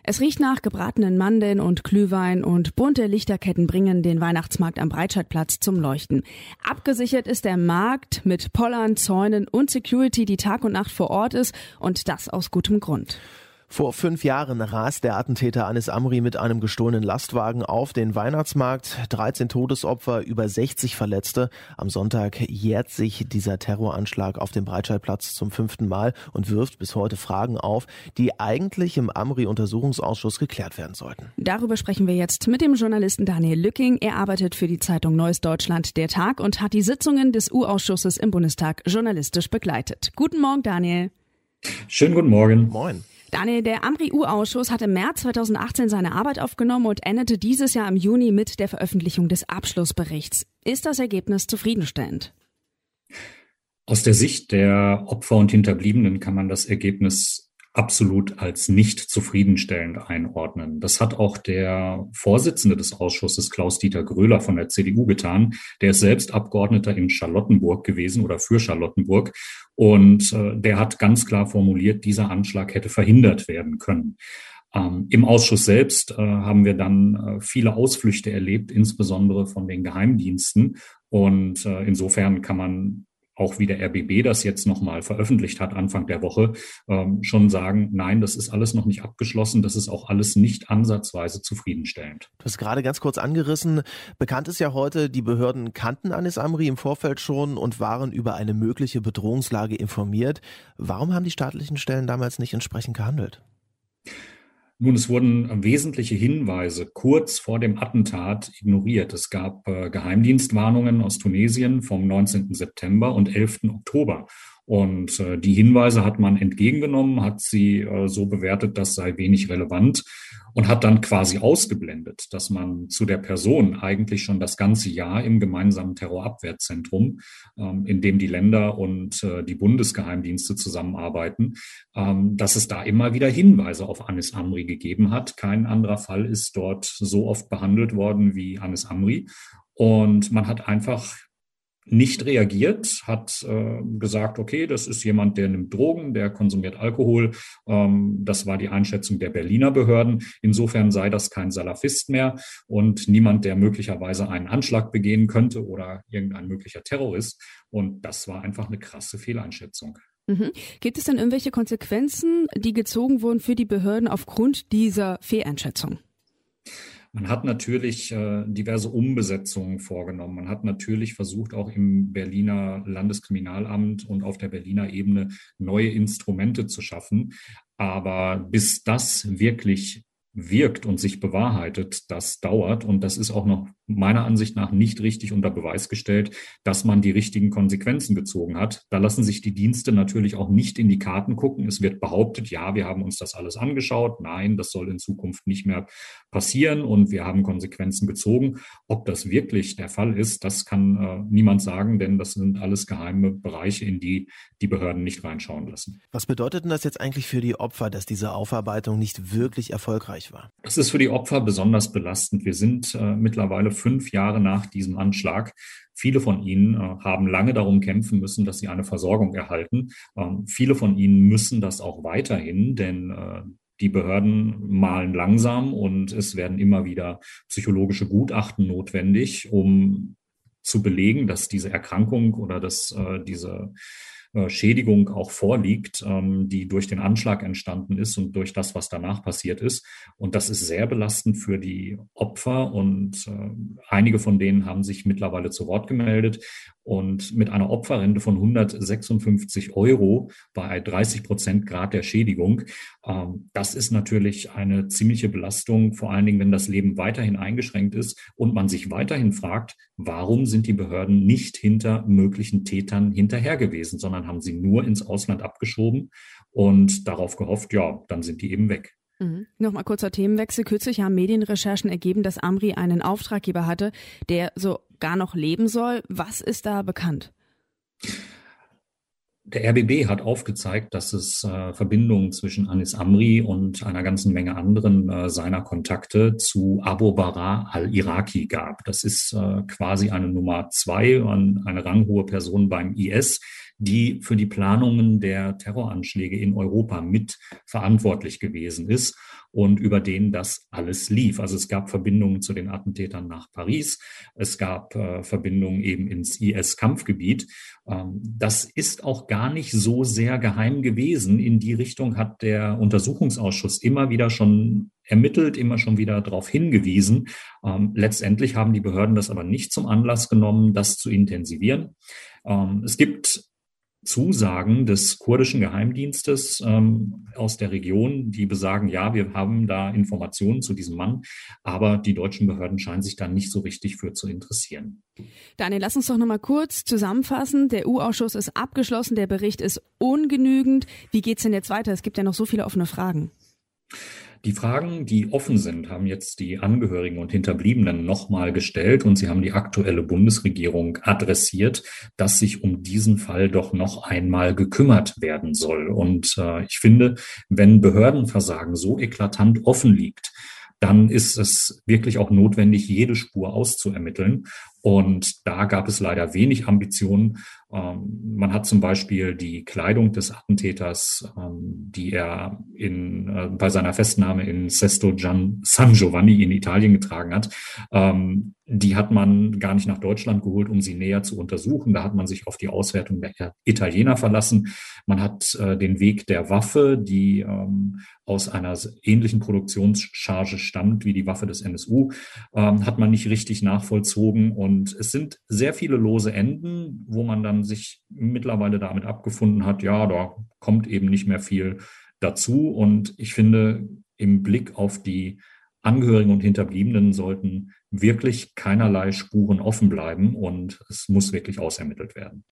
Es riecht nach gebratenen Mandeln und Glühwein und bunte Lichterketten bringen den Weihnachtsmarkt am Breitscheidplatz zum Leuchten. Abgesichert ist der Markt mit Pollern, Zäunen und Security, die Tag und Nacht vor Ort ist, und das aus gutem Grund. Vor 5 Jahren rast der Attentäter Anis Amri mit einem gestohlenen Lastwagen auf den Weihnachtsmarkt. 13 Todesopfer, über 60 Verletzte. Am Sonntag jährt sich dieser Terroranschlag auf dem Breitscheidplatz zum 5. Mal und wirft bis heute Fragen auf, die eigentlich im Amri-Untersuchungsausschuss geklärt werden sollten. Darüber sprechen wir jetzt mit dem Journalisten Daniel Lücking. Er arbeitet für die Zeitung Neues Deutschland, der Tag, und hat die Sitzungen des U-Ausschusses im Bundestag journalistisch begleitet. Guten Morgen, Daniel. Schönen guten Morgen. Moin. Daniel, der Amri-U-Ausschuss hat im März 2018 seine Arbeit aufgenommen und endete dieses Jahr im Juni mit der Veröffentlichung des Abschlussberichts. Ist das Ergebnis zufriedenstellend? Aus der Sicht der Opfer und Hinterbliebenen kann man das Ergebnis absolut als nicht zufriedenstellend einordnen. Das hat auch der Vorsitzende des Ausschusses, Klaus-Dieter Gröler von der CDU, getan. Der ist selbst Abgeordneter in Charlottenburg gewesen oder für Charlottenburg. Und der hat ganz klar formuliert, dieser Anschlag hätte verhindert werden können. Im Ausschuss selbst haben wir dann viele Ausflüchte erlebt, insbesondere von den Geheimdiensten. Und insofern kann man auch wie der RBB das jetzt nochmal veröffentlicht hat, Anfang der Woche, schon sagen, nein, das ist alles noch nicht abgeschlossen, das ist auch alles nicht ansatzweise zufriedenstellend. Du hast gerade ganz kurz angerissen, bekannt ist ja heute, die Behörden kannten Anis Amri im Vorfeld schon und waren über eine mögliche Bedrohungslage informiert. Warum haben die staatlichen Stellen damals nicht entsprechend gehandelt? Nun, es wurden wesentliche Hinweise kurz vor dem Attentat ignoriert. Es gab Geheimdienstwarnungen aus Tunesien vom 19. September und 11. Oktober. Und die Hinweise hat man entgegengenommen, hat sie so bewertet, das sei wenig relevant, und hat dann quasi ausgeblendet, dass man zu der Person eigentlich schon das ganze Jahr im gemeinsamen Terrorabwehrzentrum, in dem die Länder und die Bundesgeheimdienste zusammenarbeiten, dass es da immer wieder Hinweise auf Anis Amri gegeben hat. Kein anderer Fall ist dort so oft behandelt worden wie Anis Amri. Und man hat einfach nicht reagiert, hat gesagt, okay, das ist jemand, der nimmt Drogen, der konsumiert Alkohol. Das war die Einschätzung der Berliner Behörden. Insofern sei das kein Salafist mehr und niemand, der möglicherweise einen Anschlag begehen könnte oder irgendein möglicher Terrorist. Und das war einfach eine krasse Fehleinschätzung. Mhm. Gibt es denn irgendwelche Konsequenzen, die gezogen wurden für die Behörden aufgrund dieser Fehleinschätzung? Man hat natürlich diverse Umbesetzungen vorgenommen. Man hat natürlich versucht, auch im Berliner Landeskriminalamt und auf der Berliner Ebene neue Instrumente zu schaffen. Aber bis das wirklich wirkt und sich bewahrheitet, das dauert. Und das ist auch noch meiner Ansicht nach nicht richtig unter Beweis gestellt, dass man die richtigen Konsequenzen gezogen hat. Da lassen sich die Dienste natürlich auch nicht in die Karten gucken. Es wird behauptet, ja, wir haben uns das alles angeschaut. Nein, das soll in Zukunft nicht mehr passieren und wir haben Konsequenzen gezogen. Ob das wirklich der Fall ist, das kann niemand sagen, denn das sind alles geheime Bereiche, in die die Behörden nicht reinschauen lassen. Was bedeutet denn das jetzt eigentlich für die Opfer, dass diese Aufarbeitung nicht wirklich erfolgreich war? Das ist für die Opfer besonders belastend. Wir sind mittlerweile 5 Jahre nach diesem Anschlag. Viele von ihnen haben lange darum kämpfen müssen, dass sie eine Versorgung erhalten. Viele von ihnen müssen das auch weiterhin, denn die Behörden mahlen langsam und es werden immer wieder psychologische Gutachten notwendig, um zu belegen, dass diese Erkrankung oder dass diese Schädigung auch vorliegt, die durch den Anschlag entstanden ist und durch das, was danach passiert ist. Und das ist sehr belastend für die Opfer und einige von denen haben sich mittlerweile zu Wort gemeldet. Und mit einer Opferrente von 156 € bei 30% Grad der Schädigung, das ist natürlich eine ziemliche Belastung, vor allen Dingen, wenn das Leben weiterhin eingeschränkt ist und man sich weiterhin fragt, warum sind die Behörden nicht hinter möglichen Tätern hinterher gewesen, sondern haben sie nur ins Ausland abgeschoben und darauf gehofft, ja, dann sind die eben weg. Nochmal kurzer Themenwechsel. Kürzlich haben Medienrecherchen ergeben, dass Amri einen Auftraggeber hatte, der sogar noch leben soll. Was ist da bekannt? Der RBB hat aufgezeigt, dass es Verbindungen zwischen Anis Amri und einer ganzen Menge anderen seiner Kontakte zu Abu Bara al-Iraqi gab. Das ist quasi eine Nummer 2, eine ranghohe Person beim IS, die für die Planungen der Terroranschläge in Europa mit verantwortlich gewesen ist und über den das alles lief. Also es gab Verbindungen zu den Attentätern nach Paris, es gab Verbindungen eben ins IS-Kampfgebiet. Das ist auch gar nicht so sehr geheim gewesen. In die Richtung hat der Untersuchungsausschuss immer wieder schon ermittelt, immer schon wieder darauf hingewiesen. Letztendlich haben die Behörden das aber nicht zum Anlass genommen, das zu intensivieren. Es gibt Zusagen des kurdischen Geheimdienstes aus der Region, die besagen, ja, wir haben da Informationen zu diesem Mann, aber die deutschen Behörden scheinen sich da nicht so richtig für zu interessieren. Daniel, lass uns doch noch mal kurz zusammenfassen. Der EU-Ausschuss ist abgeschlossen, der Bericht ist ungenügend. Wie geht's denn jetzt weiter? Es gibt ja noch so viele offene Fragen. Die Fragen, die offen sind, haben jetzt die Angehörigen und Hinterbliebenen nochmal gestellt und sie haben die aktuelle Bundesregierung adressiert, dass sich um diesen Fall doch noch einmal gekümmert werden soll. Und ich finde, wenn Behördenversagen so eklatant offen liegt, dann ist es wirklich auch notwendig, jede Spur auszuermitteln. Und da gab es leider wenig Ambitionen. Man hat zum Beispiel die Kleidung des Attentäters, die er bei seiner Festnahme in Sesto San Giovanni in Italien getragen hat, die hat man gar nicht nach Deutschland geholt, um sie näher zu untersuchen. Da hat man sich auf die Auswertung der Italiener verlassen. Man hat den Weg der Waffe, die aus einer ähnlichen Produktionscharge stammt wie die Waffe des NSU, hat man nicht richtig nachvollzogen. Und es sind sehr viele lose Enden, wo man dann sich mittlerweile damit abgefunden hat, ja, da kommt eben nicht mehr viel dazu. Und ich finde, im Blick auf die Angehörigen und Hinterbliebenen sollten wirklich keinerlei Spuren offen bleiben und es muss wirklich ausermittelt werden.